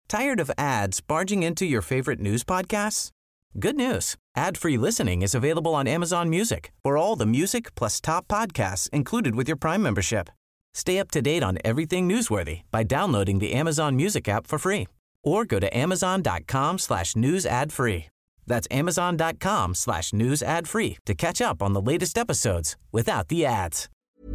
Tired of ads barging into your favorite news podcasts? Good news. Ad-free listening is available on Amazon Music for all the music plus top podcasts included with your Prime membership. Stay up to date on everything newsworthy by downloading the Amazon Music app for free or go to amazon.com/news ad free. That's amazon.com/news ad free to catch up on the latest episodes without the ads.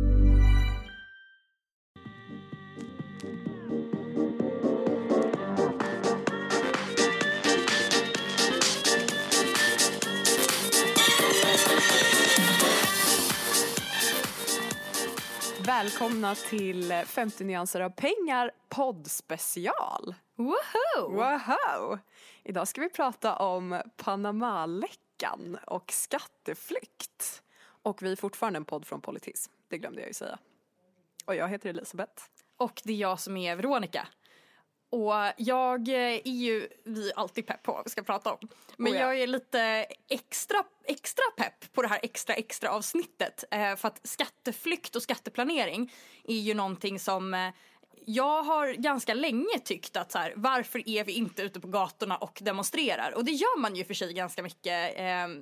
Välkomna till 50 nyanser av pengar poddspecial. Woho! Wow! Idag ska vi prata om Panama-läckan och skatteflykt. Och vi är fortfarande en podd från Politis. Det glömde jag ju säga. Och jag heter Elisabeth. Och det är jag som är Veronica. Och jag är ju, vi är alltid pepp på vad vi ska prata om. Men jag är lite extra pepp på det här extra avsnittet. För att skatteflykt och skatteplanering är ju någonting som jag har ganska länge tyckt att så här, varför är vi inte ute på gatorna och demonstrerar? Och det gör man ju för sig ganska mycket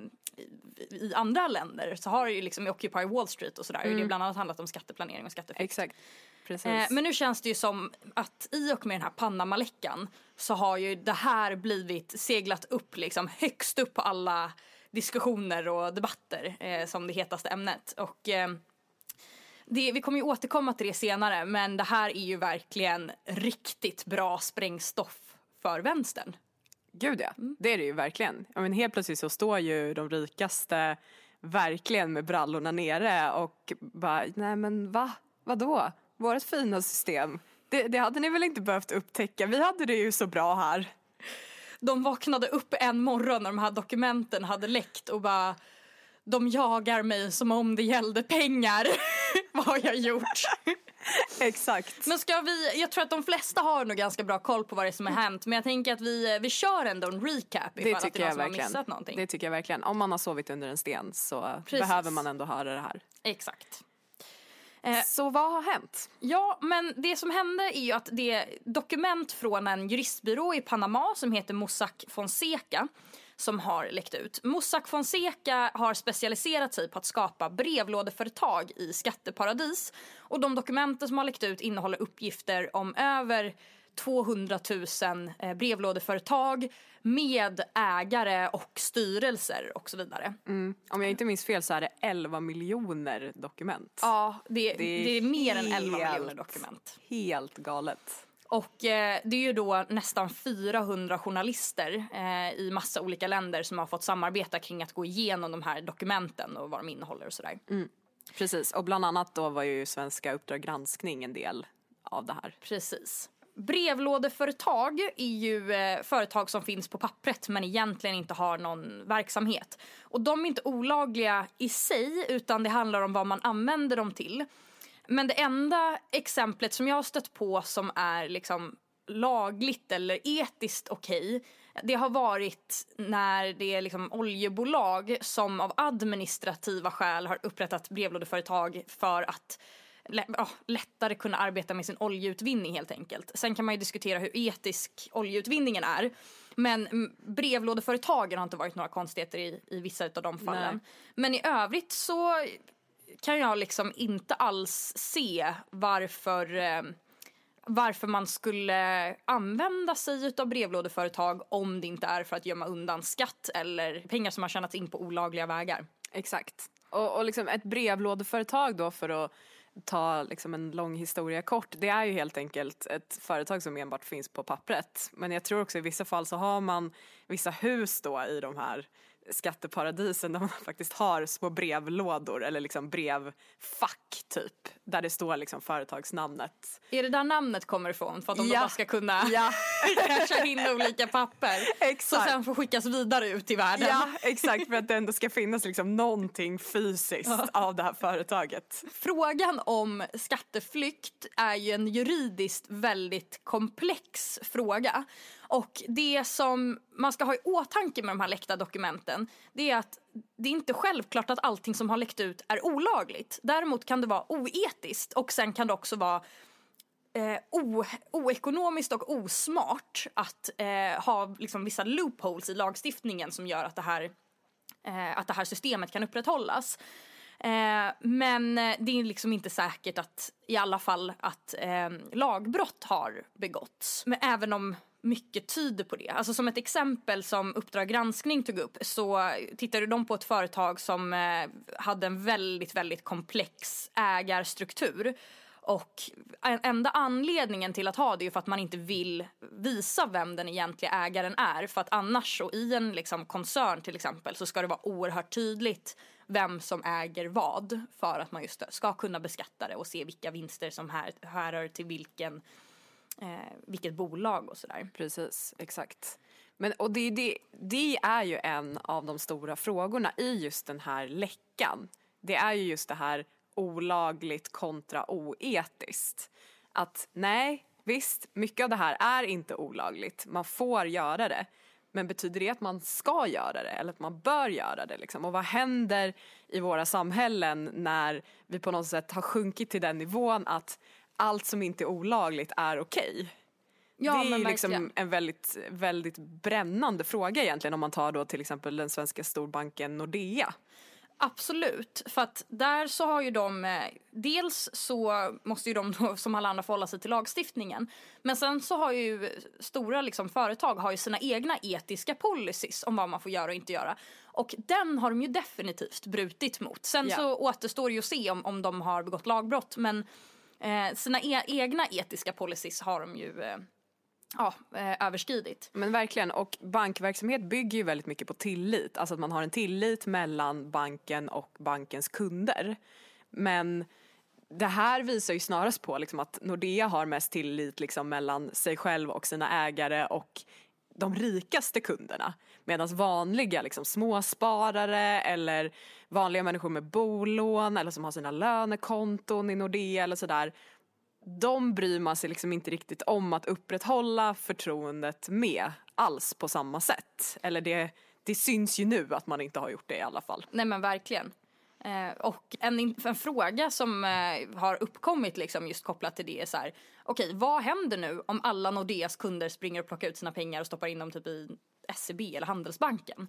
i andra länder. Så har det ju liksom i Occupy Wall Street och sådär. Det är bland annat handlat om skatteplanering och skatteflykt. Exakt. Precis. Men nu känns det ju som att i och med den här Panama-läckan så har ju det här blivit seglat upp liksom högst upp på alla diskussioner och debatter som det hetaste ämnet. Och vi kommer ju återkomma till det senare, men det här är ju verkligen riktigt bra sprängstoff för vänstern. Gud ja, det är det ju verkligen. Ja, men helt plötsligt så står ju de rikaste verkligen med brallorna nere och bara, nej men vadå? Vårt fina system, det hade ni väl inte behövt upptäcka. Vi hade det ju så bra här. De vaknade upp en morgon när de här dokumenten hade läckt och bara, de jagar mig som om det gällde pengar. Vad har jag gjort? Exakt. Men jag tror att de flesta har nog ganska bra koll på vad det är som har hänt. Men jag tänker att vi kör ändå en recap ifall det att det är någon som har missat någonting. Det tycker jag verkligen. Om man har sovit under en sten så behöver man ändå höra det här. Exakt. Så vad har hänt? Ja, men det som hände är ju att det är dokument från en juristbyrå i Panama som heter Mossack Fonseca som har läckt ut. Mossack Fonseca har specialiserat sig på att skapa brevlådeföretag i skatteparadis. Och de dokumenten som har läckt ut innehåller uppgifter om över 200 000 brevlådeföretag med ägare och styrelser och så vidare. Om jag inte minns fel så är det 11 miljoner dokument. Ja, det är mer än 11 miljoner dokument. Helt galet. Och det är ju då nästan 400 journalister i massa olika länder som har fått samarbeta kring att gå igenom de här dokumenten och vad de innehåller och sådär. Precis, och bland annat då var ju Svenska Uppdrag granskning en del av det här. Precis. Brevlådeföretag är ju företag som finns på pappret men egentligen inte har någon verksamhet. Och de är inte olagliga i sig utan det handlar om vad man använder dem till. Men det enda exemplet som jag har stött på som är liksom lagligt eller etiskt okej, det har varit när det är liksom oljebolag som av administrativa skäl har upprättat brevlådeföretag för att lättare kunna arbeta med sin oljeutvinning helt enkelt. Sen kan man ju diskutera hur etisk oljeutvinningen är. Men brevlådeföretagen har inte varit några konstigheter i vissa av de fallen. Nej. Men i övrigt så kan jag liksom inte alls se varför man skulle använda sig av brevlådeföretag om det inte är för att gömma undan skatt eller pengar som har tjänats in på olagliga vägar. Exakt. Och liksom ett brevlådeföretag då, för att ta liksom en lång historia kort, det är ju helt enkelt ett företag som enbart finns på pappret. Men jag tror också i vissa fall så har man vissa hus då i de här skatteparadisen där man faktiskt har små brevlådor eller liksom brevfack typ, där det står liksom företagsnamnet. Är det där namnet kommer ifrån? För att de bara ska kunna casha in olika papper. Exakt. Så sen får skickas vidare ut i världen. Ja, exakt, för att det ändå ska finnas liksom någonting fysiskt av det här företaget. Frågan om skatteflykt är ju en juridiskt väldigt komplex fråga. Och det som man ska ha i åtanke med de här läckta dokumenten, det är att det är inte självklart att allting som har läckt ut är olagligt. Däremot kan det vara oetiskt och sen kan det också vara oekonomiskt och osmart att ha liksom vissa loopholes i lagstiftningen som gör att det här systemet kan upprätthållas. Men det är liksom inte säkert att i alla fall att lagbrott har begåtts. Men även om mycket tyder på det. Alltså som ett exempel som Uppdrag granskning tog upp så tittade de på ett företag som hade en väldigt, väldigt komplex ägarstruktur. Och enda anledningen till att ha det är för att man inte vill visa vem den egentliga ägaren är. För att annars och i en liksom koncern till exempel så ska det vara oerhört tydligt vem som äger vad. För att man just ska kunna beskatta det och se vilka vinster som härrör till vilket bolag och sådär. Precis, exakt. Och det är ju en av de stora frågorna i just den här läckan. Det är ju just det här olagligt kontra oetiskt. Att nej, visst, mycket av det här är inte olagligt. Man får göra det. Men betyder det att man ska göra det eller att man bör göra det liksom? Och vad händer i våra samhällen när vi på något sätt har sjunkit till den nivån att allt som inte är olagligt är okej? Ja, det är men liksom en väldigt, väldigt brännande fråga egentligen om man tar då till exempel den svenska storbanken Nordea. Absolut, för att där så har ju de, dels så måste ju de då, som alla andra förhålla sig till lagstiftningen, men sen så har ju stora liksom företag har ju sina egna etiska policies om vad man får göra och inte göra. Och den har de ju definitivt brutit mot. Sen så återstår det ju att se om de har begått lagbrott, men sina egna etiska policies har de ju överskridit. Men verkligen, och bankverksamhet bygger ju väldigt mycket på tillit. Alltså att man har en tillit mellan banken och bankens kunder. Men det här visar ju snarast på liksom att Nordea har mest tillit liksom mellan sig själv och sina ägare och de rikaste kunderna. Medan vanliga liksom småsparare eller vanliga människor med bolån eller som har sina lönekonton i Nordea eller sådär, de bryr man sig liksom inte riktigt om att upprätthålla förtroendet med alls på samma sätt. Eller det syns ju nu att man inte har gjort det i alla fall. Nej men verkligen. Och en fråga som har uppkommit liksom just kopplat till det är så här: okej, vad händer nu om alla Nordeas kunder springer och plockar ut sina pengar och stoppar in dem typ i SEB eller Handelsbanken?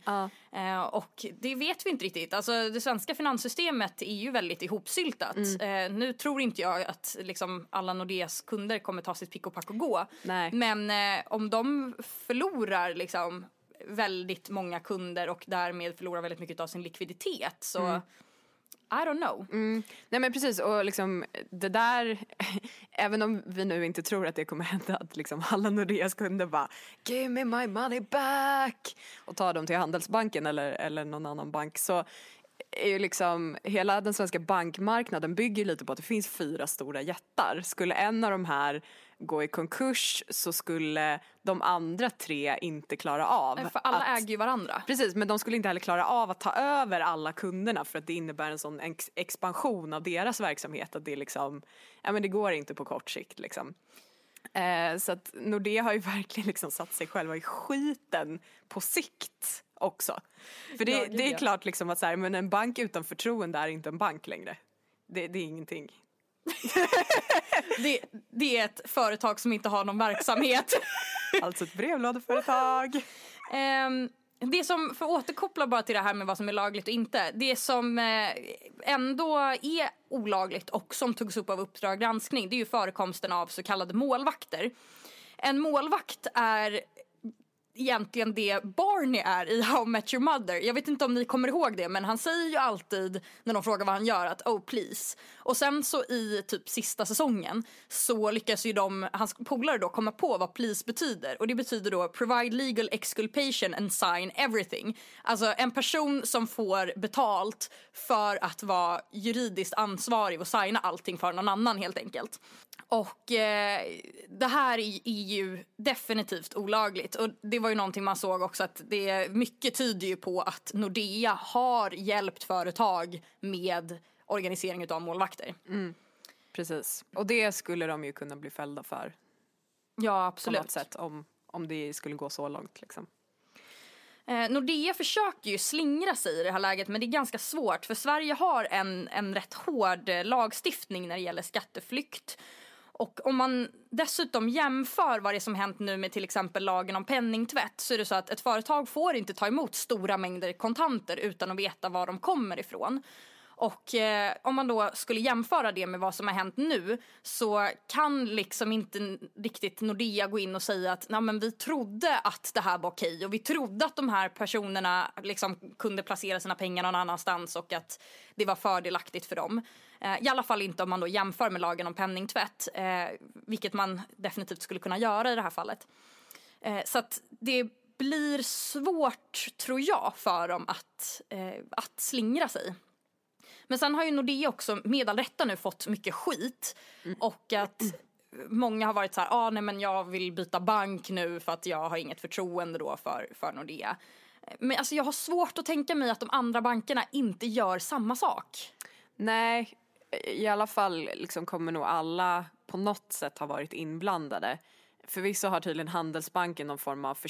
Och det vet vi inte riktigt. Alltså det svenska finanssystemet är ju väldigt ihopsyltat. Nu tror inte jag att liksom alla Nordeas kunder kommer ta sitt pick och pack och gå. Nej. Men om de förlorar liksom väldigt många kunder och därmed förlorar väldigt mycket av sin likviditet så I don't know. Nej men precis, och liksom det där, även om vi nu inte tror att det kommer hända att liksom alla Nordeas kunder bara give me my money back och ta dem till Handelsbanken eller någon annan bank, så är ju liksom hela den svenska bankmarknaden bygger lite på att det finns 4 stora jättar. Skulle en av de här gå i konkurs så skulle de andra 3 inte klara av. För alla äger ju varandra. Precis, men de skulle inte heller klara av att ta över alla kunderna för att det innebär en sån expansion av deras verksamhet att det liksom, men det går inte på kort sikt liksom. Så att Nordea har ju verkligen liksom satt sig själva i skiten på sikt också. För det är klart liksom att så här, men en bank utan förtroende är inte en bank längre. Det är ingenting. Det är ett företag som inte har någon verksamhet. Alltså ett brevlådeföretag. Det som, för att återkoppla bara till det här med vad som är lagligt och inte, det som ändå är olagligt och som togs upp av Uppdrag granskning, det är ju förekomsten av så kallade målvakter. En målvakt är egentligen det Barney är i How I Met Your Mother. Jag vet inte om ni kommer ihåg det, men han säger ju alltid när de frågar vad han gör att oh please. Och sen så i typ sista säsongen så lyckas ju hans polare då komma på vad please betyder. Och det betyder då provide legal exculpation and sign everything. Alltså en person som får betalt för att vara juridiskt ansvarig och signa allting för någon annan helt enkelt. Och det här är ju definitivt olagligt. Och det var ju någonting man såg också att mycket tyder ju på att Nordea har hjälpt företag med organisering av målvakter. Precis. Och det skulle de ju kunna bli fällda för. Ja, absolut. På något sätt om det skulle gå så långt liksom. Nordea försöker ju slingra sig i det här läget, men det är ganska svårt för Sverige har en rätt hård lagstiftning när det gäller skatteflykt. Och om man dessutom jämför vad det är som hänt nu med till exempel lagen om penningtvätt, så är det så att ett företag får inte ta emot stora mängder kontanter utan att veta var de kommer ifrån. Och om man då skulle jämföra det med vad som har hänt nu, så kan liksom inte riktigt Nordea gå in och säga att nej, men vi trodde att det här var okej och vi trodde att de här personerna liksom kunde placera sina pengar någon annanstans och att det var fördelaktigt för dem. I alla fall inte om man då jämför med lagen om penningtvätt, vilket man definitivt skulle kunna göra i det här fallet. Så att det blir svårt, tror jag, för dem att slingra sig. Men sen har ju Nordea också med all rätta nu fått mycket skit. Och att många har varit så här, nej men jag vill byta bank nu för att jag har inget förtroende då för Nordea. Men alltså jag har svårt att tänka mig att de andra bankerna inte gör samma sak. Nej, i alla fall liksom kommer nog alla på något sätt ha varit inblandade. Förvisso har tydligen Handelsbanken någon form av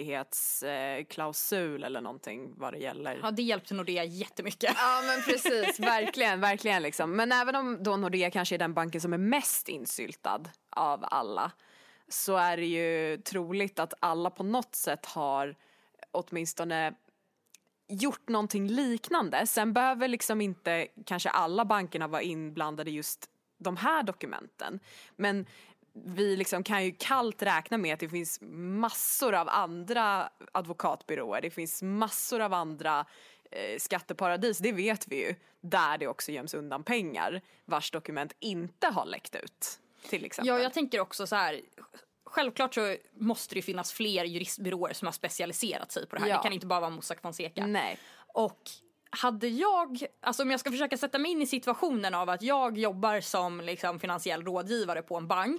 försiktighetsklausul eller någonting vad det gäller. Ja, det hjälpte Nordea jättemycket. Ja, men precis. Verkligen liksom. Men även om då Nordea kanske är den banken som är mest insyltad av alla, så är det ju troligt att alla på något sätt har åtminstone gjort någonting liknande. Sen behöver liksom inte kanske alla bankerna vara inblandade i just de här dokumenten. Men vi liksom kan ju kallt räkna med att det finns massor av andra advokatbyråer. Det finns massor av andra skatteparadis, det vet vi ju. Där det också göms undan pengar vars dokument inte har läckt ut, till exempel. Ja, jag tänker också så här. Självklart så måste det finnas fler juristbyråer som har specialiserat sig på det här. Ja. Det kan inte bara vara Mossack Fonseca. Nej. Och hade jag, alltså om jag ska försöka sätta mig in i situationen av att jag jobbar som liksom finansiell rådgivare på en bank,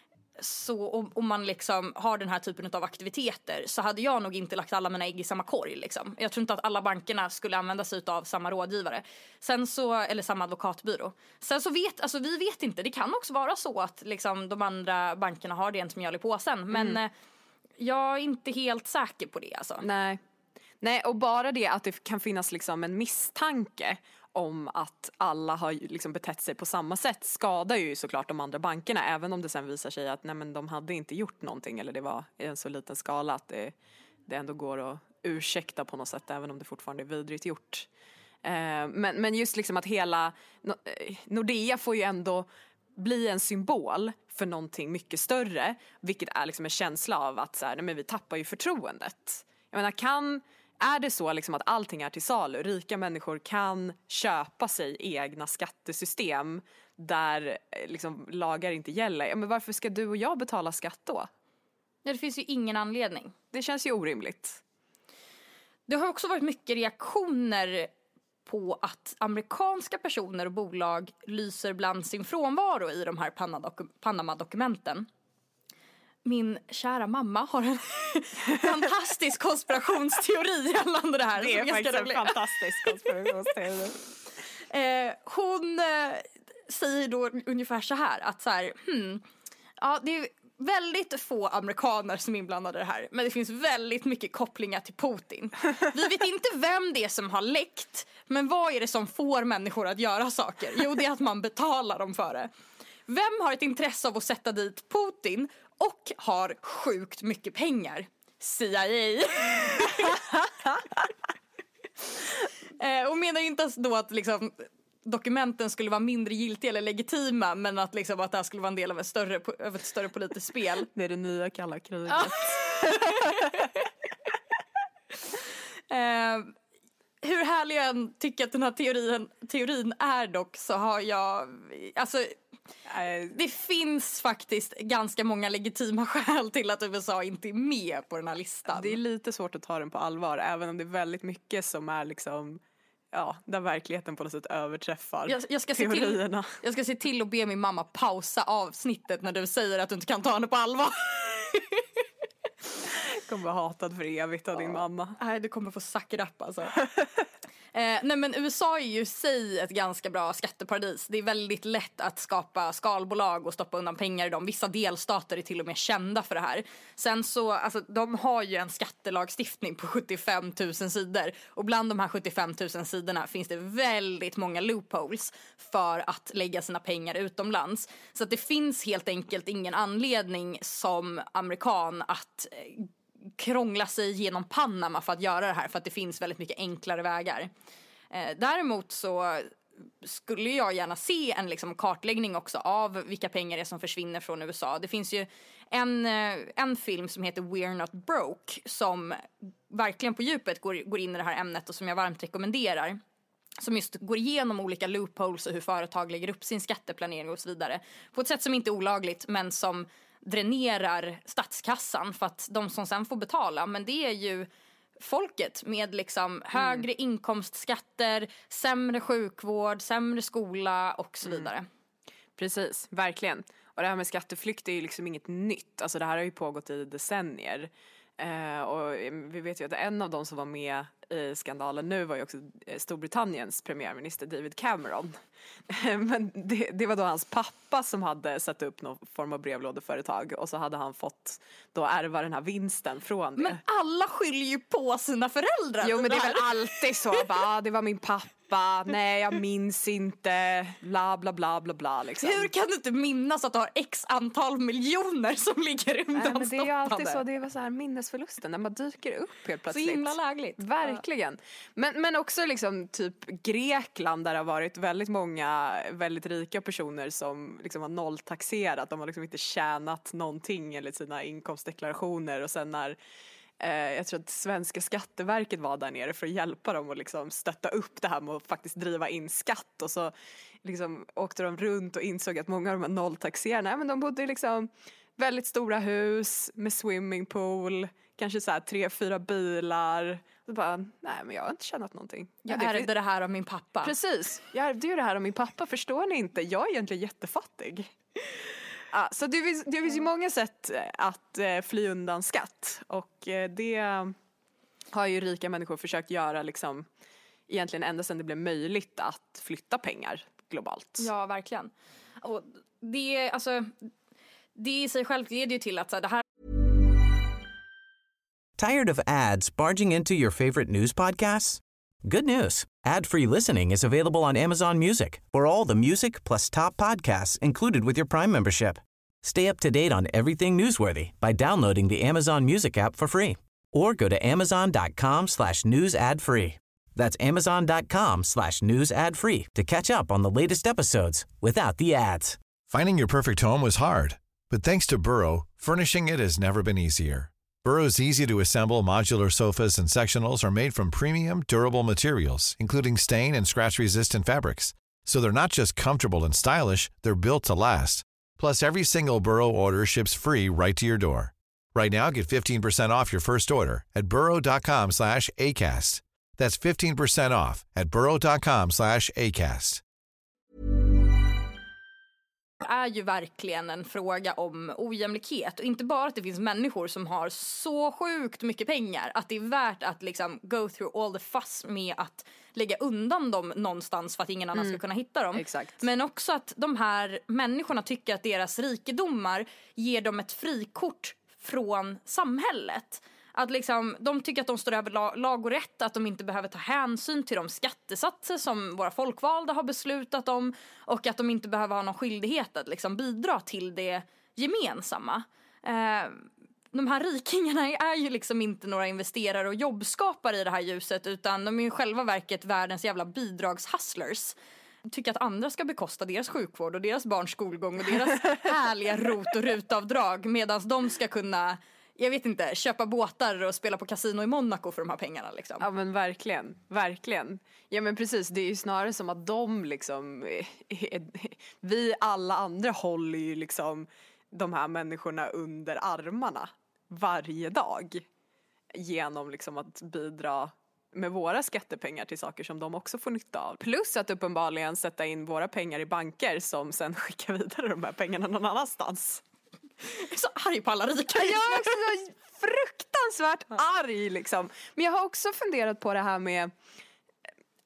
så om man liksom har den här typen av aktiviteter, så hade jag nog inte lagt alla mina ägg i samma korg liksom. Jag tror inte att alla bankerna skulle använda sig av samma rådgivare. Sen så, eller samma advokatbyrå. Sen så vi vet inte. Det kan också vara så att liksom de andra bankerna har det som mjöl i påsen. Men jag är inte helt säker på det alltså. Nej, och bara det att det kan finnas liksom en misstanke om att alla har liksom betett sig på samma sätt skadar ju såklart de andra bankerna, även om det sen visar sig att nej, men de hade inte gjort någonting, eller det var i en så liten skala att det ändå går att ursäkta på något sätt, även om det fortfarande är vidrigt gjort. Men just liksom att hela Nordea får ju ändå bli en symbol för någonting mycket större, vilket är liksom en känsla av att så här, nej, men vi tappar ju förtroendet. Jag menar, är det så liksom att allting är till salu? Rika människor kan köpa sig egna skattesystem där liksom lagar inte gäller. Ja, men varför ska du och jag betala skatt då? Ja, det finns ju ingen anledning. Det känns ju orimligt. Det har också varit mycket reaktioner på att amerikanska personer och bolag lyser bland sin frånvaro i de här Panama-dokumenten. Min kära mamma har en fantastisk konspirationsteori gällande det här. Det är faktiskt en fantastisk konspirationsteori. Hon säger då ungefär så här, att så här, ja, det är väldigt få amerikaner som är inblandade i det här, men det finns väldigt mycket kopplingar till Putin. Vi vet inte vem det är som har läckt, men vad är det som får människor att göra saker? Jo, det är att man betalar dem för det. Vem har ett intresse av att sätta dit Putin och har sjukt mycket pengar? CIA. Och menar inte då att liksom dokumenten skulle vara mindre giltiga eller legitima, men att, liksom, att det här skulle vara en del av ett större politiskt spel. Det är det nya kalla kriget. Hur härlig jag än tycker att den här teorin är dock, så har jag, alltså, det finns faktiskt ganska många legitima skäl till att USA inte är med på den här listan. Det är lite svårt att ta den på allvar, även om det är väldigt mycket som är liksom, ja, där verkligen på något sätt överträffar teorierna. Jag ska se till att be min mamma pausa avsnittet när du säger att du inte kan ta henne på allvar. Jag kommer vara hatad för evigt av din mamma. Nej, du kommer få suck it up alltså. Nej, men USA är ju i sig ett ganska bra skatteparadis. Det är väldigt lätt att skapa skalbolag och stoppa undan pengar i dem. Vissa delstater är till och med kända för det här. Sen så, alltså, de har ju en skattelagstiftning på 75 000 sidor. Och bland de här 75 000 sidorna finns det väldigt många loopholes för att lägga sina pengar utomlands. Så att det finns helt enkelt ingen anledning som amerikan att krångla sig genom Panama för att göra det här, för att det finns väldigt mycket enklare vägar. Däremot så skulle jag gärna se en liksom kartläggning också av vilka pengar det är som försvinner från USA. Det finns ju en film som heter We're Not Broke som verkligen på djupet går in i det här ämnet och som jag varmt rekommenderar. Som just går igenom olika loopholes och hur företag lägger upp sin skatteplanering och så vidare. På ett sätt som inte är olagligt, men som dränerar statskassan för att de som sen får betala, men det är ju folket med liksom högre inkomstskatter, sämre sjukvård, sämre skola och så vidare. Precis, verkligen. Och det här med skatteflykt är ju liksom inget nytt. Alltså det här har ju pågått i decennier. Och vi vet ju att en av de som var med i skandalen nu var ju också Storbritanniens premiärminister David Cameron. Men det var då hans pappa som hade satt upp någon form av brevlådeföretag och så hade han fått då ärva den här vinsten från det. Men alla skyller ju på sina föräldrar. Jo, men det är väl alltid så. Bara, det var min pappa. Nej, jag minns inte. Bla, bla, bla, bla, bla. Liksom. Hur kan du inte minnas att du har x antal miljoner som ligger undanstoppade? Men det är ju alltid så. Det var så här minnesförlusten. När man dyker upp helt plötsligt. Så himla lägligt. Verkligen. Men också liksom typ Grekland där det har varit väldigt många väldigt rika personer som liksom har nolltaxerat. De har liksom inte tjänat någonting enligt sina inkomstdeklarationer. Och sen när jag tror att svenska skatteverket var där nere för att hjälpa dem och liksom stötta upp det här med att faktiskt driva in skatt. Och så liksom åkte de runt och insåg att många av de här nolltaxerarna, men de bodde i liksom väldigt stora hus med swimmingpool, kanske så här 3-4 bilar. Och bara, nej men jag har inte tjänat någonting. Jag ärvde det här av min pappa. Precis, jag ärvde ju det här av min pappa, förstår ni inte? Jag är egentligen jättefattig. Ja, så det finns ju många sätt att fly undan skatt. Och det har ju rika människor försökt göra liksom, egentligen ända sedan det blev möjligt att flytta pengar globalt. Ja, verkligen. Och det i sig självt leder ju till att så här, det här. Tired of ads barging into your favorite news podcasts? Good news. Ad-free listening is available on Amazon Music for all the music plus top podcasts included with your Prime membership. Stay up to date on everything newsworthy by downloading the Amazon Music app for free or go to amazon.com/news ad free. That's amazon.com/news ad free to catch up on the latest episodes without the ads. Finding your perfect home was hard, but thanks to Burrow, furnishing it has never been easier. Burrow's easy-to-assemble modular sofas and sectionals are made from premium, durable materials, including stain and scratch-resistant fabrics. So they're not just comfortable and stylish, they're built to last. Plus, every single Burrow order ships free right to your door. Right now, get 15% off your first order at burrow.com/ACAST. That's 15% off at burrow.com/ACAST. Det är ju verkligen en fråga om ojämlikhet. Och inte bara att det finns människor som har så sjukt mycket pengar att det är värt att liksom go through all the fuss med att lägga undan dem någonstans för att ingen annan ska kunna hitta dem. Exakt. Men också att de här människorna tycker att deras rikedomar ger dem ett frikort från samhället. Att liksom, de tycker att de står över lag och rätt, att de inte behöver ta hänsyn till de skattesatser som våra folkvalda har beslutat om och att de inte behöver ha någon skyldighet att liksom bidra till det gemensamma. De här rikingarna är ju liksom inte några investerare och jobbskapare i det här ljuset, utan de är ju själva verket världens jävla bidragshustlers. Tycker att andra ska bekosta deras sjukvård och deras barns skolgång och deras härliga rot- och rutavdrag medan de ska kunna, jag vet inte, köpa båtar och spela på kasino i Monaco för de här pengarna liksom. Ja men verkligen, verkligen. Ja men precis, det är ju snarare som att de liksom, vi alla andra håller ju liksom de här människorna under armarna varje dag genom liksom att bidra med våra skattepengar till saker som de också får nytta av. Plus att uppenbarligen sätta in våra pengar i banker som sen skickar vidare de här pengarna någon annanstans. Jag är så arg på alla rika. Jag är också så fruktansvärt arg liksom. Men jag har också funderat på det här med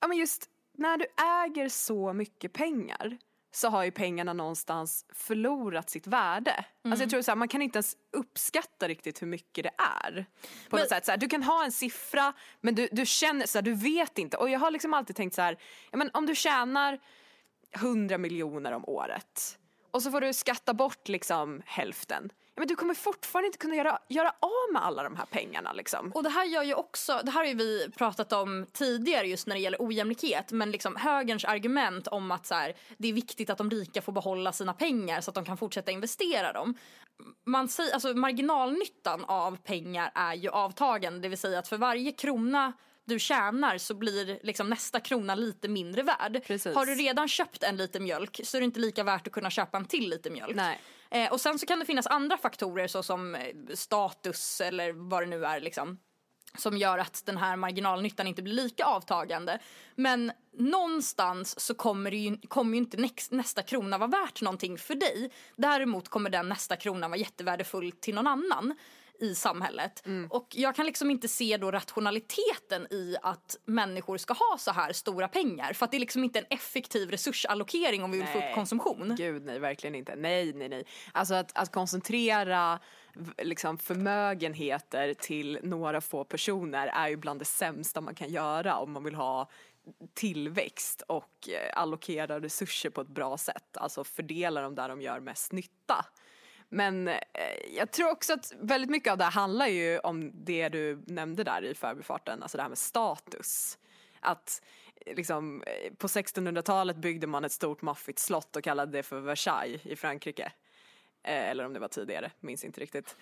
Ja, men just när du äger så mycket pengar så har ju pengarna någonstans förlorat sitt värde. Alltså jag tror så här, man kan inte ens uppskatta riktigt hur mycket det är. På något sätt. Så här, du kan ha en siffra, men du känner så här, du vet inte. Och jag har liksom alltid tänkt så här, ja, men om du tjänar 100 miljoner om året och så får du skatta bort liksom hälften. Ja, men du kommer fortfarande inte kunna göra av med alla de här pengarna liksom. Och det här gör ju också, det här har ju vi pratat om tidigare just när det gäller ojämlikhet, men liksom högerns argument om att så här, det är viktigt att de rika får behålla sina pengar så att de kan fortsätta investera dem. Man säger, alltså marginalnyttan av pengar är ju avtagande, det vill säga att för varje krona du tjänar så blir liksom nästa krona lite mindre värd. Precis. Har du redan köpt en liter mjölk så är det inte lika värt att kunna köpa en till liter mjölk. Nej. Och sen så kan det finnas andra faktorer såsom status eller vad det nu är liksom, som gör att den här marginalnyttan inte blir lika avtagande. Men någonstans så kommer ju inte nästa krona vara värt någonting för dig. Däremot kommer den nästa krona vara jättevärdefull till någon annan i samhället. Och jag kan liksom inte se då rationaliteten i att människor ska ha så här stora pengar. För att det är liksom inte en effektiv resursallokering om vi vill få upp konsumtion. Gud, nej, verkligen inte. Nej. Alltså att koncentrera liksom förmögenheter till några få personer är ju bland det sämsta man kan göra om man vill ha tillväxt och allokera resurser på ett bra sätt. Alltså fördela dem där de gör mest nytta. Men jag tror också att väldigt mycket av det här handlar ju om det du nämnde där i förbifarten, alltså det här med status. Att liksom, på 1600-talet byggde man ett stort maffigt slott och kallade det för Versailles i Frankrike. Eller om det var tidigare, minns inte riktigt.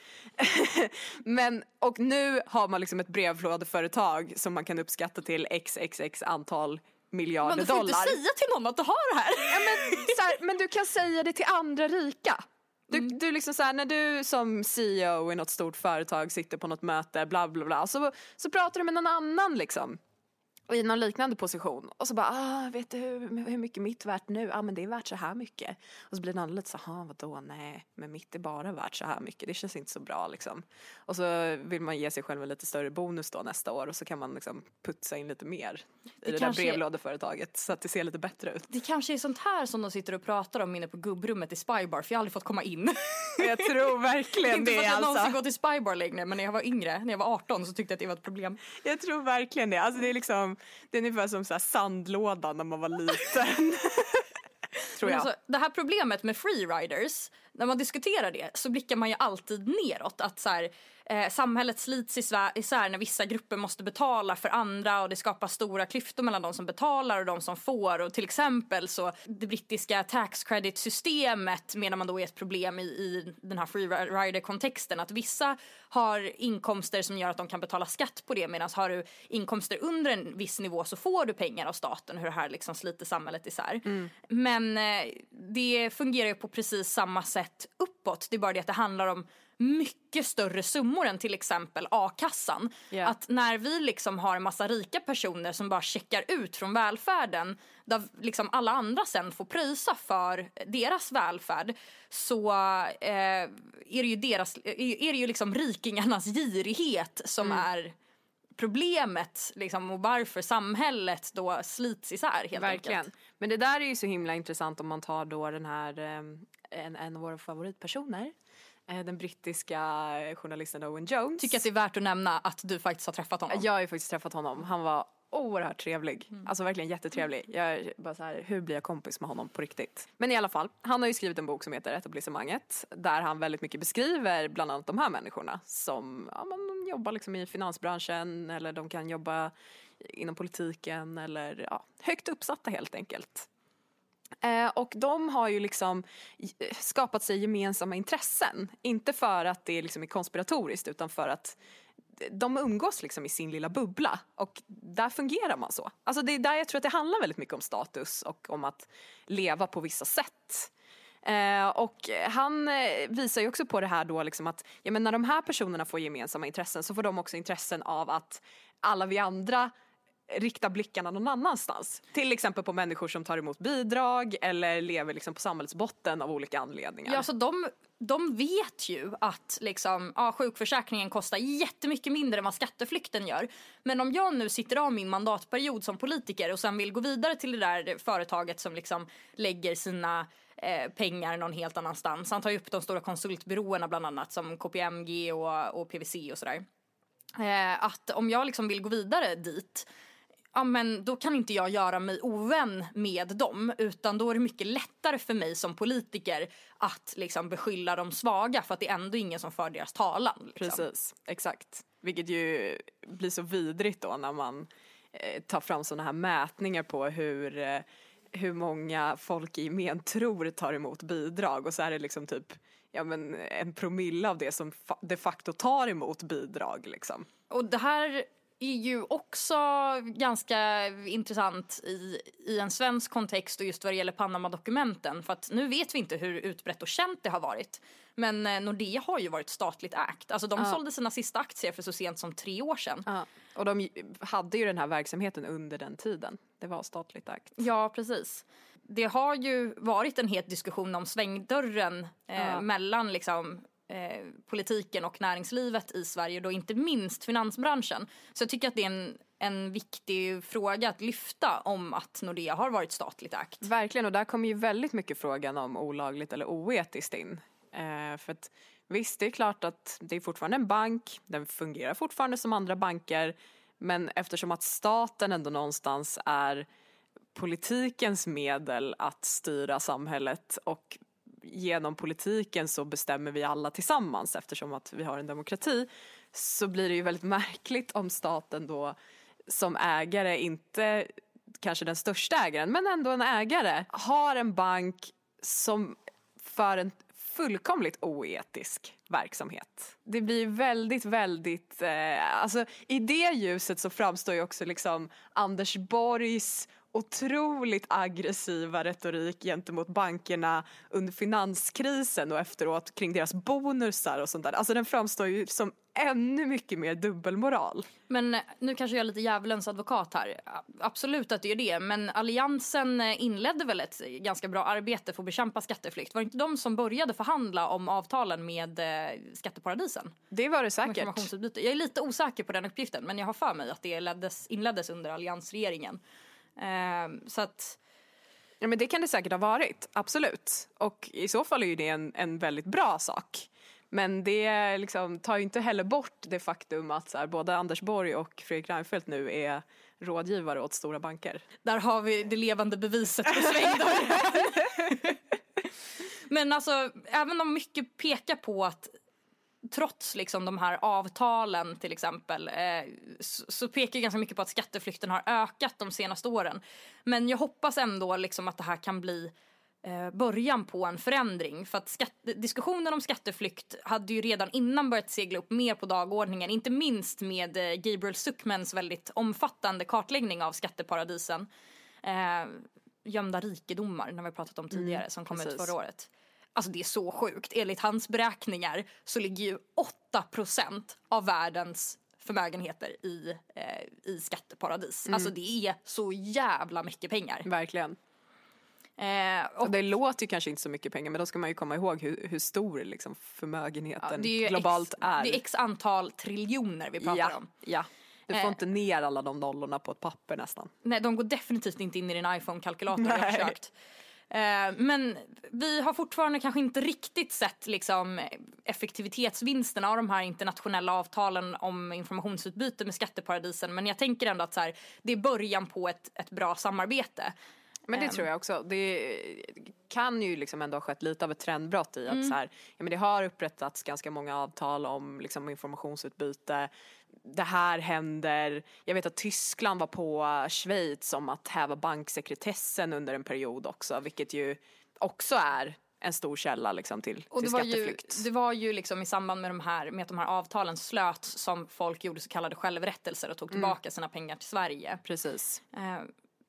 Och nu har man liksom ett brevlådeföretag som man kan uppskatta till XXX antal miljarder dollar. Men du får inte säga till någon att du har det här. Ja, men du kan säga det till andra rika. Du liksom så här, när du som CEO i något stort företag sitter på något möte, bla bla bla, så pratar du med någon annan liksom i någon liknande position och så bara, vet du hur mycket mitt är värt nu? Men det är värt så här mycket. Och så blir den andra lite så, vadå, nej, men mitt är bara värt så här mycket, det känns inte så bra liksom. Och så vill man ge sig själv en lite större bonus då nästa år och så kan man liksom putsa in lite mer i det där brevlådeföretaget så att det ser lite bättre ut. Det kanske är sånt här som de sitter och pratar om inne på gubbrummet i Spybar, för jag har aldrig fått komma in. Jag tror verkligen det, inte för att jag alltså. någonsin gått i Spybar längre, men när jag var yngre, när jag var 18 så tyckte jag att det var ett problem. Jag tror verkligen det. Alltså det är liksom, det är ungefär som så här sandlådan när man var liten. Tror jag. Alltså, det här problemet med freeriders, när man diskuterar det så blickar man ju alltid neråt. Att så här, samhället slits isär när vissa grupper måste betala för andra och det skapar stora klyftor mellan de som betalar och de som får. Och till exempel så det brittiska tax credit-systemet menar man då är ett problem i den här freerider-kontexten. Att vissa har inkomster som gör att de kan betala skatt på det, medan har du inkomster under en viss nivå så får du pengar av staten. Hur det här liksom sliter samhället isär. Men det fungerar ju på precis samma sätt uppåt. Det är bara det att det handlar om mycket större summor än till exempel a-kassan. Yeah. Att när vi liksom har en massa rika personer som bara checkar ut från välfärden, där liksom alla andra sen får pröjsa för deras välfärd, så är det ju liksom rikingarnas girighet som är problemet liksom, och varför samhället då slits isär helt Verkligen. enkelt. Men det där är ju så himla intressant om man tar då den här en av våra favoritpersoner, den brittiska journalisten Owen Jones. Tycker att det är värt att nämna att du faktiskt har träffat honom. Jag har ju faktiskt träffat honom. Han var oerhört trevlig. Alltså verkligen jättetrevlig. Jag bara så här, hur blir jag kompis med honom på riktigt? Men i alla fall, han har ju skrivit en bok som heter Etablissemanget, där han väldigt mycket beskriver bland annat de här människorna som de jobbar liksom i finansbranschen, eller de kan jobba inom politiken, eller högt uppsatta helt enkelt. Och de har ju liksom skapat sig gemensamma intressen. Inte för att det liksom är konspiratoriskt, utan för att de umgås liksom i sin lilla bubbla. Och där fungerar man så. Alltså det är där jag tror att det handlar väldigt mycket om status och om att leva på vissa sätt. Och han visar ju också på det här då liksom att men när de här personerna får gemensamma intressen så får de också intressen av att alla vi andra rikta blickarna någon annanstans. Till exempel på människor som tar emot bidrag eller lever liksom på samhällsbotten av olika anledningar. Ja, så de vet ju att liksom, sjukförsäkringen kostar jättemycket mindre än vad skatteflykten gör. Men om jag nu sitter av min mandatperiod som politiker och sen vill gå vidare till det där företaget som liksom lägger sina pengar någon helt annanstans. Han tar ju upp de stora konsultbyråerna bland annat som KPMG och PwC och sådär. Att om jag liksom vill gå vidare dit, ja, men då kan inte jag göra mig ovän med dem, utan då är det mycket lättare för mig som politiker att liksom beskylla de svaga, för att det är ändå ingen som för deras talan. Liksom. Precis, exakt. Vilket ju blir så vidrigt då när man tar fram sådana här mätningar på hur många folk i gemen tror tar emot bidrag, och så är det liksom typ 1% av det som de facto tar emot bidrag liksom. Och det här är ju också ganska intressant i en svensk kontext och just vad det gäller Panama-dokumenten. För att nu vet vi inte hur utbrett och känt det har varit. Men Nordea har ju varit statligt ägt. Alltså de sålde sina sista aktier för så sent som 3 år sedan. Ja. Och de hade ju den här verksamheten under den tiden. Det var statligt ägt. Ja, precis. Det har ju varit en het diskussion om svängdörren mellan liksom politiken och näringslivet i Sverige, och då inte minst finansbranschen. Så jag tycker att det är en viktig fråga att lyfta om att Nordea har varit statligt ägt. Verkligen, och där kommer ju väldigt mycket frågan om olagligt eller oetiskt in. För att visst, det är klart att det är fortfarande en bank, den fungerar fortfarande som andra banker, men eftersom att staten ändå någonstans är politikens medel att styra samhället, och genom politiken så bestämmer vi alla tillsammans eftersom att vi har en demokrati, så blir det ju väldigt märkligt om staten då som ägare, inte kanske den största ägaren men ändå en ägare, har en bank som för en fullkomligt oetisk verksamhet. Det blir väldigt, väldigt alltså i det ljuset så framstår ju också liksom Anders Borgs otroligt aggressiva retorik gentemot bankerna under finanskrisen och efteråt kring deras bonusar och sånt där. Alltså den framstår ju som ännu mycket mer dubbelmoral. Men nu kanske jag är lite djävulens advokat här. Absolut att det är det. Men Alliansen inledde väl ett ganska bra arbete för att bekämpa skatteflykt. Var det inte de som började förhandla om avtalen med skatteparadisen? Det var det säkert. Jag är lite osäker på den uppgiften, men jag har för mig att det inleddes under alliansregeringen. Så att... Ja, men det kan det säkert ha varit, absolut. Och i så fall är ju det en väldigt bra sak. Men det liksom tar ju inte heller bort det faktum att så här, både Anders Borg och Fredrik Reinfeldt nu är rådgivare åt stora banker. Där har vi det levande beviset på svängdörren. Men alltså, även om mycket pekar på att trots liksom de här avtalen till exempel så pekar ganska mycket på att skatteflykten har ökat de senaste åren. Men jag hoppas ändå liksom att det här kan bli början på en förändring. För att diskussionen om skatteflykt hade ju redan innan börjat segla upp mer på dagordningen. Inte minst med Gabriel Zuckmans väldigt omfattande kartläggning av skatteparadisen. Gömda rikedomar, när vi pratat om tidigare, som kom ut förra året. Alltså det är så sjukt. Enligt hans beräkningar så ligger ju 8% av världens förmögenheter i skatteparadis. Alltså det är så jävla mycket pengar. Verkligen. Och det låter ju kanske inte så mycket pengar, men då ska man ju komma ihåg hur stor liksom förmögenheten globalt är. Det är x antal triljoner vi pratar om. Ja, du får inte ner alla de nollorna på ett papper nästan. Nej, de går definitivt inte in i din iPhone-kalkylator. Jag har försökt. Men vi har fortfarande kanske inte riktigt sett liksom effektivitetsvinsterna av de här internationella avtalen om informationsutbyte med skatteparadisen. Men jag tänker ändå att så här, det är början på ett bra samarbete. Men det tror jag också. Det kan ju liksom ändå ha skett lite av ett trendbrott i att så här, ja, men det har upprättats ganska många avtal om liksom informationsutbyte. Det här händer. Jag vet att Tyskland var på Schweiz om att häva banksekretessen under en period också, vilket ju också är en stor källa liksom till skatteflykt. Det var ju liksom i samband med att de här avtalen slöts som folk gjorde så kallade självrättelser och tog tillbaka sina pengar till Sverige. Precis.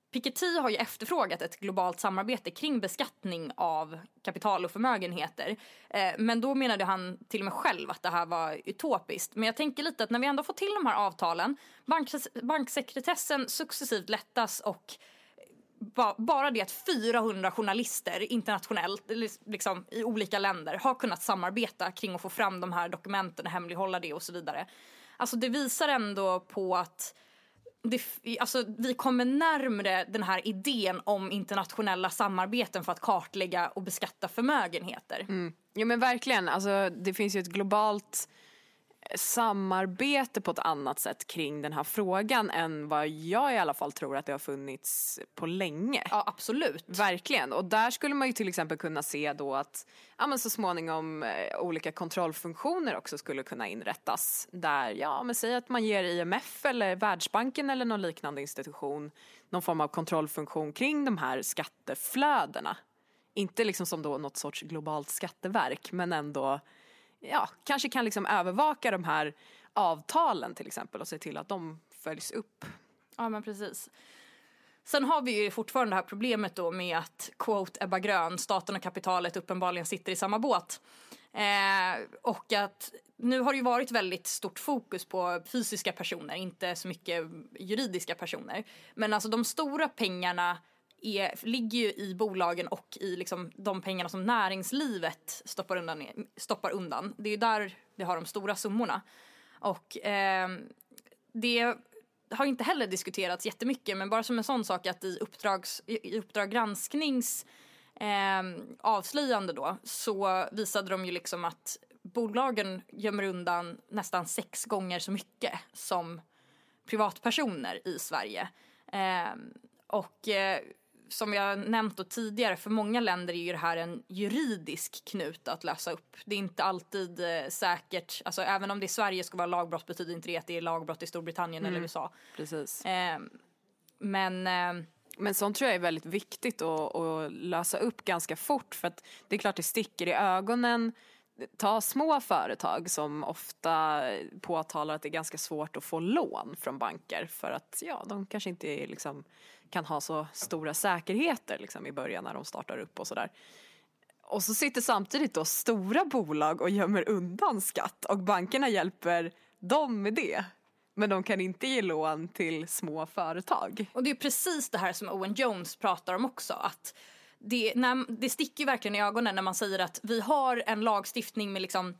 Piketty har ju efterfrågat ett globalt samarbete kring beskattning av kapital och förmögenheter. Men då menade han till och med själv att det här var utopiskt. Men jag tänker lite att när vi ändå får till de här avtalen, banksekretessen successivt lättas och bara det att 400 journalister internationellt, liksom i olika länder, har kunnat samarbeta kring att få fram de här dokumenten, hemlighålla det och så vidare. Alltså det visar ändå på att vi kommer närmare den här idén om internationella samarbeten för att kartlägga och beskatta förmögenheter. Ja men verkligen, alltså det finns ju ett globalt samarbete på ett annat sätt kring den här frågan än vad jag i alla fall tror att det har funnits på länge. Ja, absolut. Verkligen, och där skulle man ju till exempel kunna se då att men så småningom olika kontrollfunktioner också skulle kunna inrättas där, men säg att man ger IMF eller Världsbanken eller någon liknande institution någon form av kontrollfunktion kring de här skatteflödena. Inte liksom som då något sorts globalt skatteverk, men ändå kanske kan liksom övervaka de här avtalen till exempel och se till att de följs upp. Ja, men precis. Sen har vi ju fortfarande det här problemet då med att, quote Ebba Grön, staten och kapitalet uppenbarligen sitter i samma båt. Och att nu har det ju varit väldigt stort fokus på fysiska personer, inte så mycket juridiska personer. Men alltså de stora pengarna ligger ju i bolagen och i liksom de pengarna som näringslivet stoppar undan. Det är ju där vi har de stora summorna. Och det har inte heller diskuterats jättemycket, men bara som en sån sak att i Uppdrag gransknings avslöjande då, så visade de ju liksom att bolagen gömmer undan nästan 6 gånger så mycket som privatpersoner i Sverige. Som jag nämnt då tidigare, för många länder är ju det här en juridisk knut att lösa upp. Det är inte alltid säkert, alltså även om det i Sverige ska vara lagbrott betyder inte det att det är lagbrott i Storbritannien eller USA. Precis. Men sånt tror jag är väldigt viktigt att lösa upp ganska fort, för att det är klart det sticker i ögonen. Ta små företag som ofta påtalar att det är ganska svårt att få lån från banker för att de kanske inte liksom kan ha så stora säkerheter liksom i början när de startar upp och sådär. Och så sitter samtidigt då stora bolag och gömmer undan skatt och bankerna hjälper dem med det. Men de kan inte ge lån till små företag. Och det är precis det här som Owen Jones pratar om också, att det sticker ju verkligen i ögonen när man säger att vi har en lagstiftning med liksom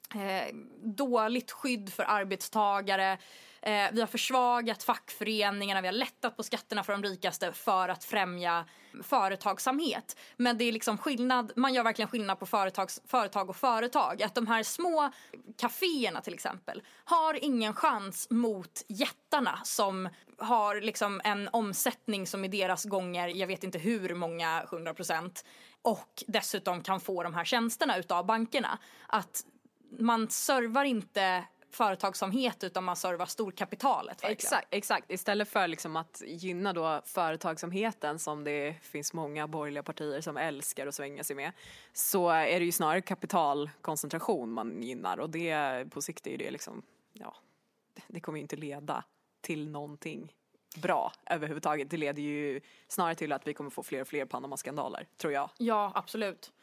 dåligt skydd för arbetstagare. Vi har försvagat fackföreningarna, vi har lättat på skatterna för de rikaste för att främja företagsamhet. Men det är liksom skillnad, man gör verkligen skillnad på företag och företag. Att de här små kaféerna till exempel har ingen chans mot jättarna som har liksom en omsättning som i deras gånger, jag vet inte hur många 100%, och dessutom kan få de här tjänsterna utav bankerna. Att man servar inte företagsamhet utan man servar storkapitalet. Exakt. Istället för liksom att gynna då företagsamheten som det finns många borgerliga partier som älskar att svänga sig med, så är det ju snarare kapitalkoncentration man gynnar, och det på sikt är ju det liksom, det kommer ju inte leda till någonting bra överhuvudtaget. Det leder ju snarare till att vi kommer få fler och fler Panama-skandaler, tror jag. Ja, absolut.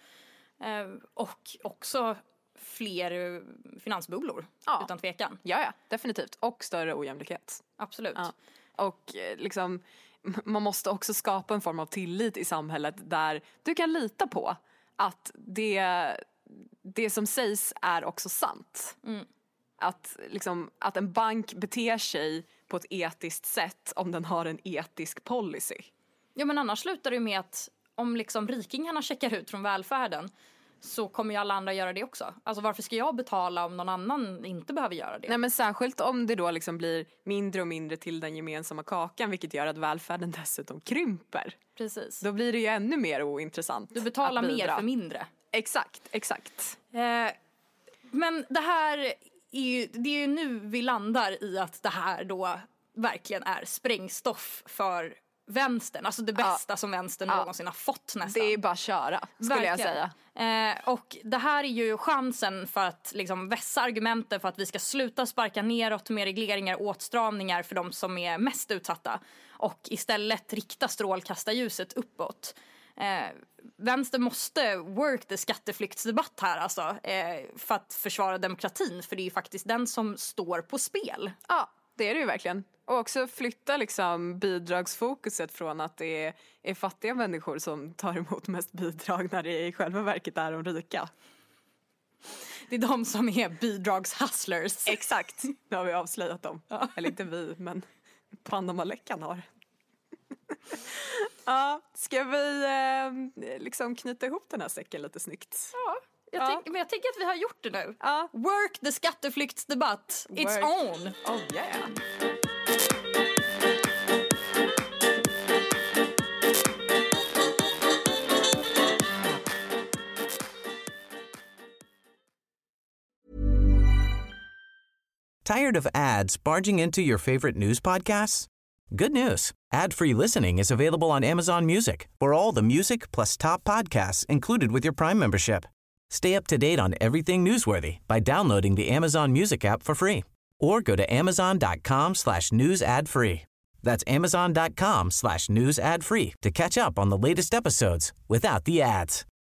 Och också fler finansbubblor, utan tvekan. Ja, definitivt. Och större ojämlikhet. Absolut. Ja. Och liksom, man måste också skapa en form av tillit i samhället där du kan lita på att det som sägs är också sant. Att en bank beter sig på ett etiskt sätt om den har en etisk policy. Ja, men annars slutar det med att om liksom rikingarna checkar ut från välfärden, så kommer ju alla andra göra det också. Alltså varför ska jag betala om någon annan inte behöver göra det? Nej, men särskilt om det då liksom blir mindre och mindre till den gemensamma kakan, vilket gör att välfärden dessutom krymper. Precis. Då blir det ju ännu mer ointressant. Du betalar mer för mindre. Exakt. Men det är ju nu vi landar i att det här då verkligen är sprängstoff för vänstern, alltså det bästa som vänstern någonsin har fått nästan. Det är bara att köra, skulle jag säga. Och det här är ju chansen för att liksom vässa argumenten för att vi ska sluta sparka neråt med regleringar och åtstramningar för de som är mest utsatta och istället rikta strålkastarljuset uppåt. Vänster måste work the skatteflyktsdebatt här alltså, för att försvara demokratin, för det är ju faktiskt den som står på spel. Ja, det är det ju verkligen. Och också flytta liksom bidragsfokuset från att det är fattiga människor som tar emot mest bidrag när det i själva verket är de rika. Det är de som är bidragshustlers. Exakt, nu har vi avslöjat dem. Ja. Eller inte vi, men Panama-läckan har. Ja, ska vi liksom knyta ihop den här säcken lite snyggt? Ja, jag tänker att vi har gjort det nu. Ja. Work the skatteflyktsdebatt. It's on. Oh yeah. Tired of ads barging into your favorite news podcasts? Good news. Ad-free listening is available on Amazon Music for all the music plus top podcasts included with your Prime membership. Stay up to date on everything newsworthy by downloading the Amazon Music app for free or go to amazon.com/news ad free. That's amazon.com/news ad free to catch up on the latest episodes without the ads.